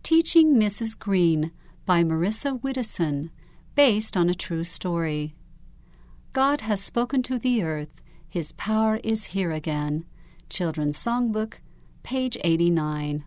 Teaching Mrs. Green by Marissa Widdowson, based on a true story. God has spoken to the earth. His power is here again. Children's Songbook, page 89.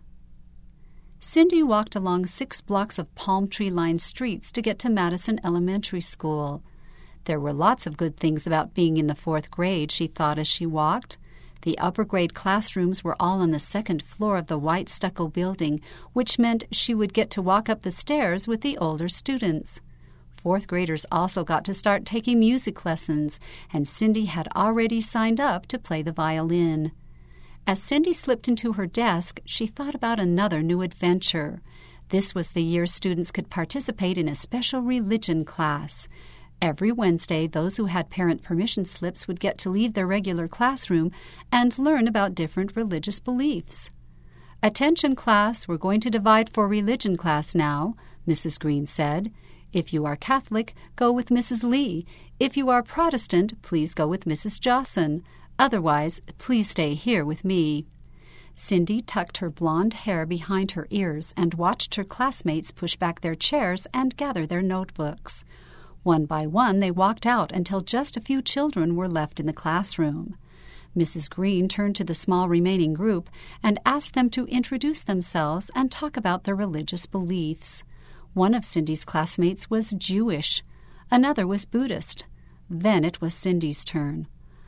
Cindy walked along 6 blocks of palm tree-lined streets to get to Madison Elementary School. There were lots of good things about being in the 4th grade, she thought as she walked. The upper-grade classrooms were all on the 2nd floor of the white stucco building, which meant she would get to walk up the stairs with the older students. 4th graders also got to start taking music lessons, and Cindy had already signed up to play the violin. As Cindy slipped into her desk, she thought about another new adventure. This was the year students could participate in a special religion class. Every Wednesday, those who had parent permission slips would get to leave their regular classroom and learn about different religious beliefs. "Attention, class, we're going to divide for religion class now," Mrs. Green said. "If you are Catholic, go with Mrs. Lee. If you are Protestant, please go with Mrs. Jawson. Otherwise, please stay here with me." Cindy tucked her blonde hair behind her ears and watched her classmates push back their chairs and gather their notebooks. One by one, they walked out until just a few children were left in the classroom. Mrs. Green turned to the small remaining group and asked them to introduce themselves and talk about their religious beliefs. One of Cindy's classmates was Jewish. Another was Buddhist. Then it was Cindy's turn.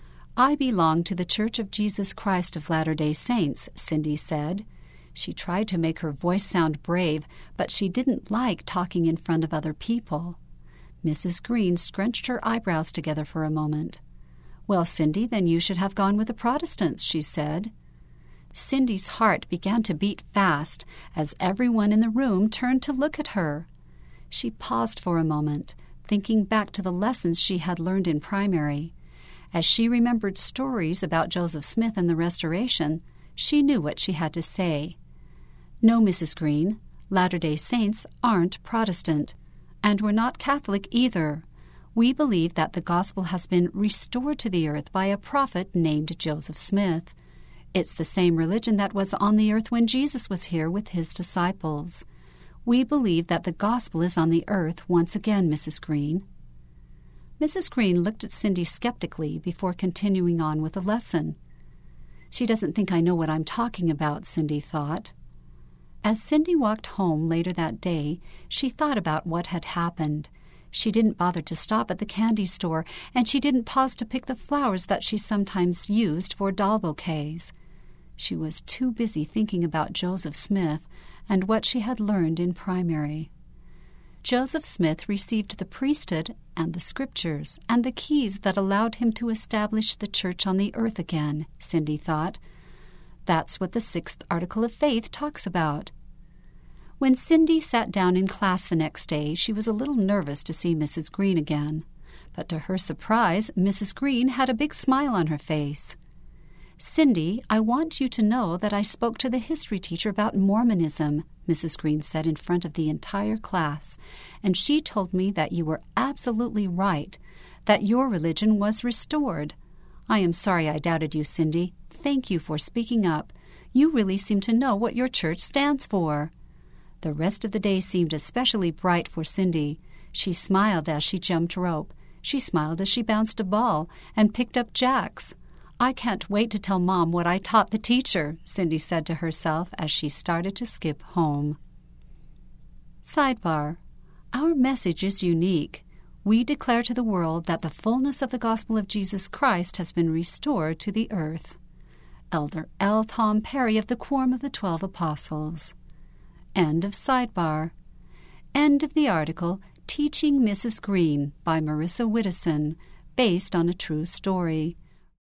"I belong to the Church of Jesus Christ of Latter-day Saints," Cindy said. She tried to make her voice sound brave, but she didn't like talking in front of other people. Mrs. Green scrunched her eyebrows together for a moment. "Well, Cindy, then you should have gone with the Protestants," she said. Cindy's heart began to beat fast as everyone in the room turned to look at her. She paused for a moment, thinking back to the lessons she had learned in primary. As she remembered stories about Joseph Smith and the Restoration, she knew what she had to say. "No, Mrs. Green, Latter-day Saints aren't Protestant, and we're not Catholic either. We believe that the gospel has been restored to the earth by a prophet named Joseph Smith. It's the same religion that was on the earth when Jesus was here with his disciples. We believe that the gospel is on the earth once again, Mrs. Green." Mrs. Green looked at Cindy skeptically before continuing on with the lesson. "She doesn't think I know what I'm talking about," Cindy thought. As Cindy walked home later that day, she thought about what had happened. She didn't bother to stop at the candy store, and she didn't pause to pick the flowers that she sometimes used for doll bouquets. She was too busy thinking about Joseph Smith and what she had learned in primary. Joseph Smith received the priesthood and the scriptures and the keys that allowed him to establish the church on the earth again, Cindy thought. That's what the 6th article of faith talks about. When Cindy sat down in class the next day, she was a little nervous to see Mrs. Green again. But to her surprise, Mrs. Green had a big smile on her face. "Cindy, I want you to know that I spoke to the history teacher about Mormonism," Mrs. Green said in front of the entire class, "and she told me that you were absolutely right, that your religion was restored. I am sorry I doubted you, Cindy. Thank you for speaking up. You really seem to know what your church stands for." The rest of the day seemed especially bright for Cindy. She smiled as she jumped rope. She smiled as she bounced a ball and picked up jacks. "I can't wait to tell Mom what I taught the teacher," Cindy said to herself as she started to skip home. Sidebar: Our message is unique. We declare to the world that the fullness of the gospel of Jesus Christ has been restored to the earth. Elder L. Tom Perry of the Quorum of the 12 Apostles. End of sidebar. End of the article Teaching Mrs. Green by Marissa Widdowson, based on a true story.